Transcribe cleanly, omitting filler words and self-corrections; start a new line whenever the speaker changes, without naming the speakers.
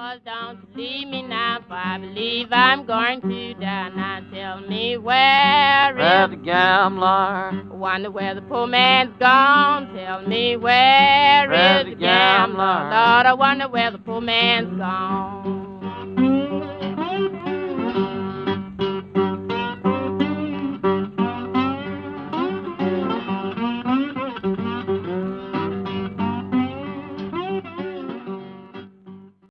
Lord, don't leave me now, for I believe I'm going to die. Now tell me where
Where's
is
the gambler?
wonder where the poor man's gone. Tell me where
Where's
is
the
the gambler?
gambler?
Lord, I wonder where the poor man's gone.